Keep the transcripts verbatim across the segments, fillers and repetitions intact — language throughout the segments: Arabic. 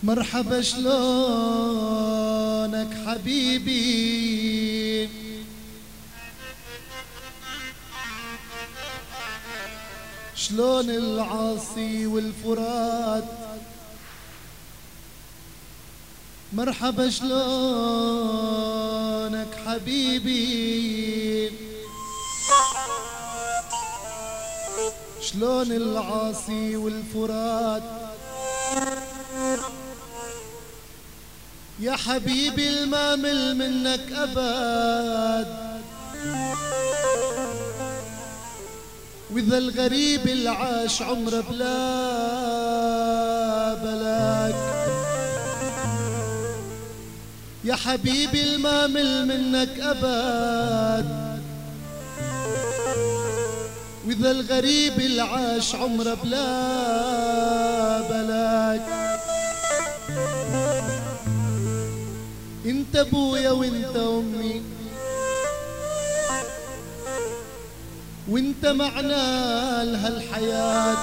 مرحبا شلونك حبيبي، شلون العاصي والفرات. مرحبا شلونك حبيبي، شلون العاصي والفرات. يا حبيبي المامل منك أبد، وإذا الغريب العاش عمره بلا بلاك. يا حبيبي المامل منك أبد، وإذا الغريب العاش عمره بلا بلاك. انت ابويا وانت امي، وانت معنا لهالحياة.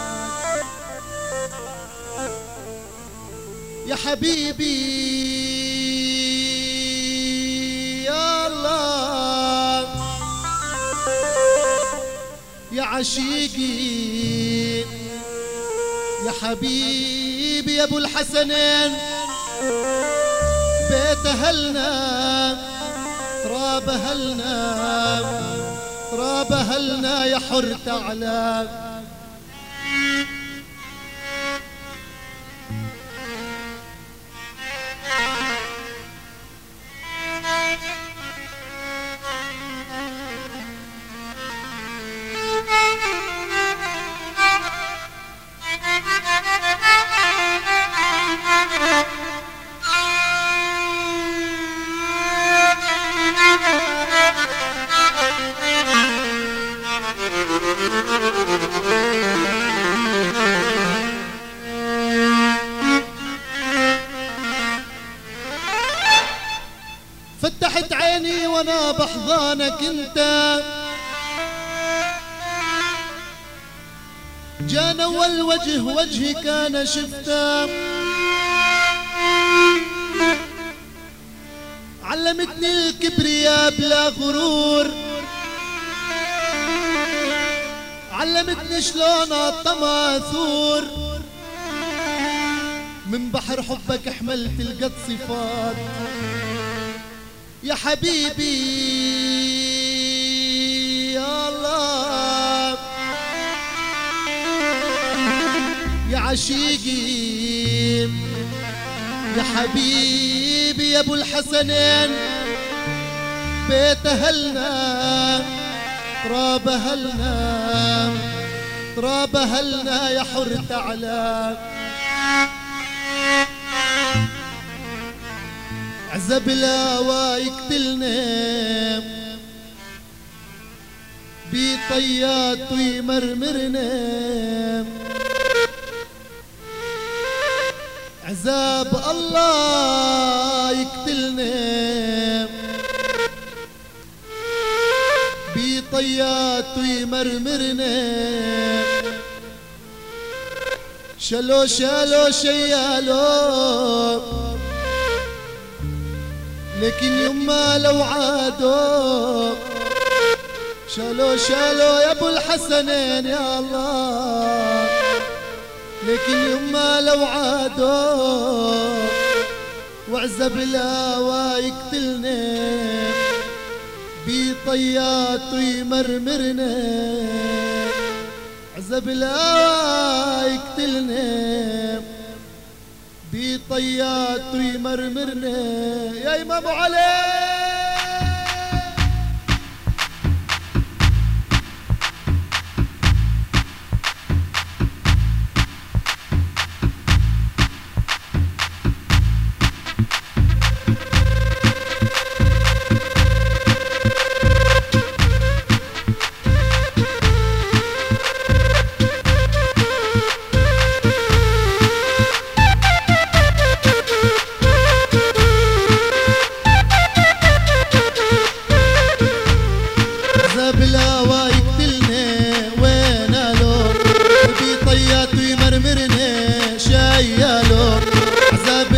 يا حبيبي يا الله، يا عشيقي، يا حبيبي يا ابو الحسنين. بيت أهلنا تراب أهلنا، تراب أهلنا يا حر تعالى. فتحت عيني وانا بحضانك انت، جانا والوجه وجهك انا شفته. علمتني الكبرياء بلا غرور، علمتني شلون الطمع اثور. من بحر حبك حملت القد صفات. يا حبيبي يا الله، يا عشيقي، يا حبيبي يا ابو الحسنين. بيت اهلنا تراب اهلنا، تراب اهلنا يا حر تعالى. عزب الهوى يقتلنا، بطيات ويمرمرنا. عذاب الله يقتلنا، بطيات ويمرمرنا. شلو شلو شيالو، لكن يما لو عادوا. شالو شالو يا ابو الحسنين يا الله، لكن يما لو عادوا. وعزب الهوى يقتلنا، بطيات ويمرمرنا. عزب الهوى يقتلنا، بطيات ويمرمرنا. يا امام علي عذاب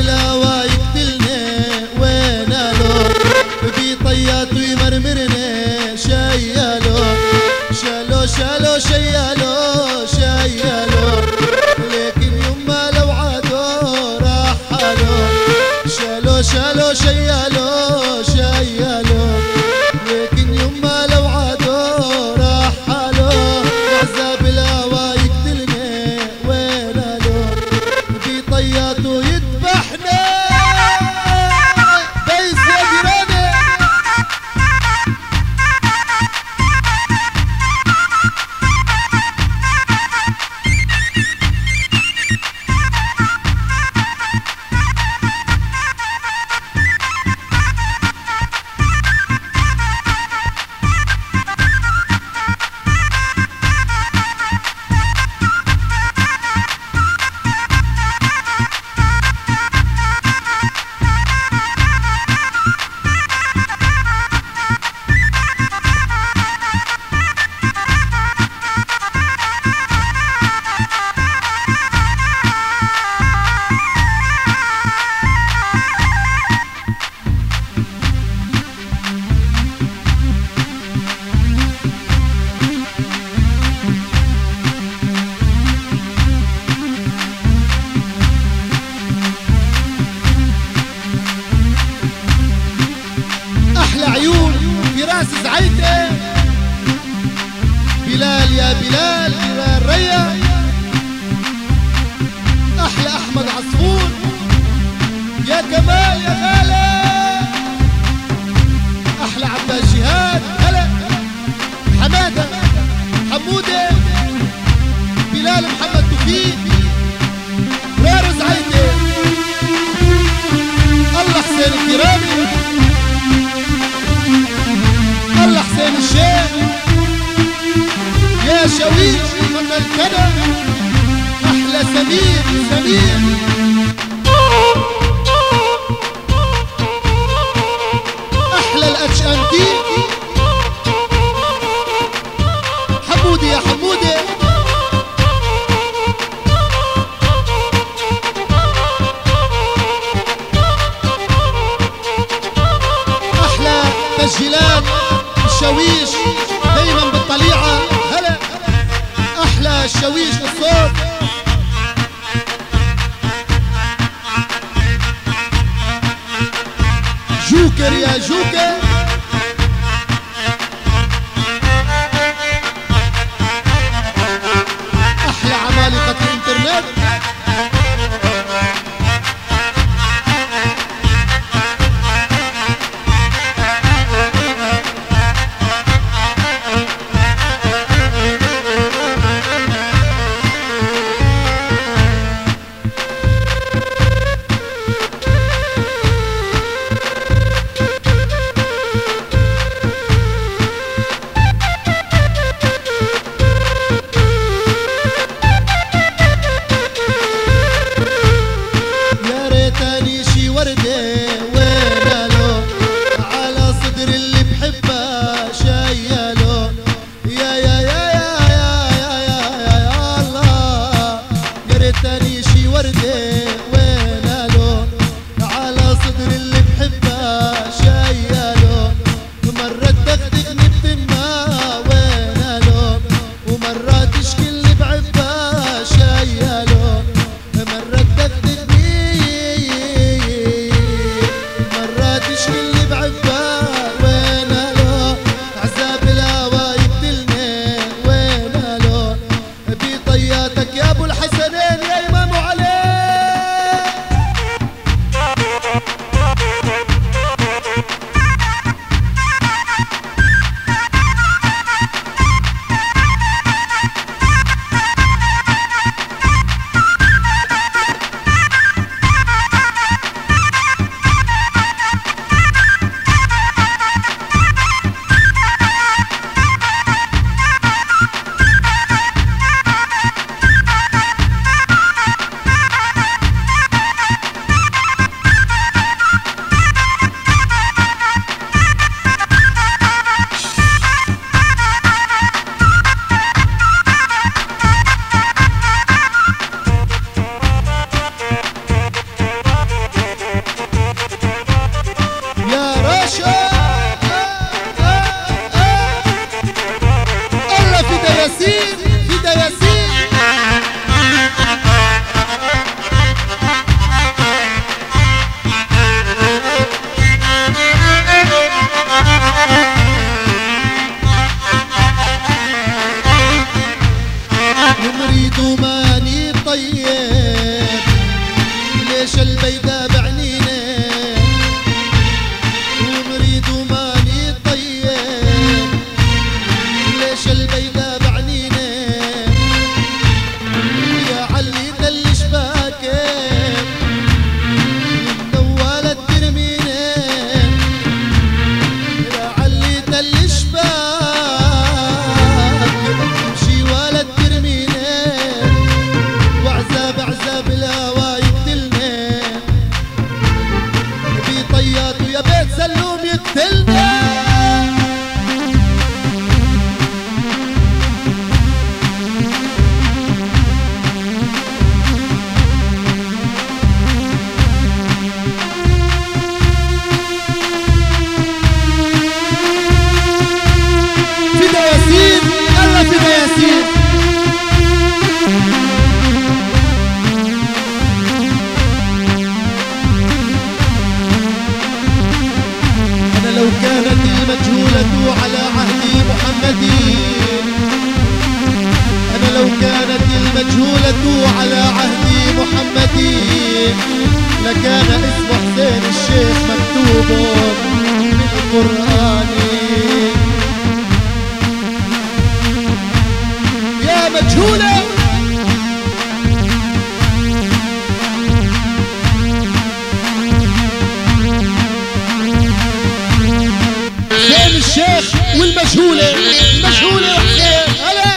رزعيته بلال يا بلال بلال ريا احلى احمد عصفور يا كمال يا غالي احلى عباس جهاد هلا حماده حموده بلال محمد توفيق رارز عيدي الله حسين الكرامي الله حسين الشيخ يا شويش من الكنب احلى سمير سمير احلى الاتش ام تي حمودي يا حمودي احلى تسجيلات الشويش دايما بالطليعه هلا احلى الشويش للصوت جوكر يا جوكر احلى عمالقه الانترنت لكان اسم حسين الشيخ مكتوب بالقرآن. يا مجهولة حسين الشيخ والمجهولة، المجهولة وحسين هلا.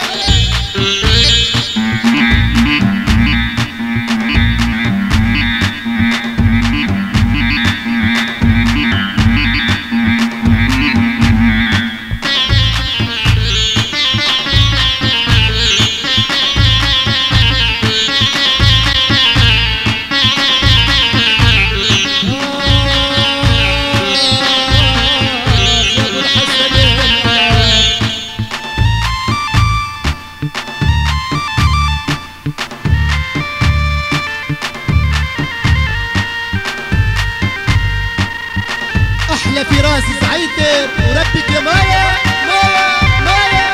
أحلى فراس زعيتر وربك يا مايا مايا مايا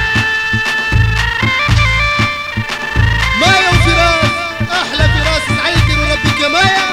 مايا وفراس. أحلى فراس زعيتر وربك يا مايا.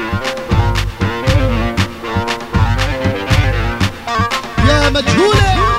مجهولة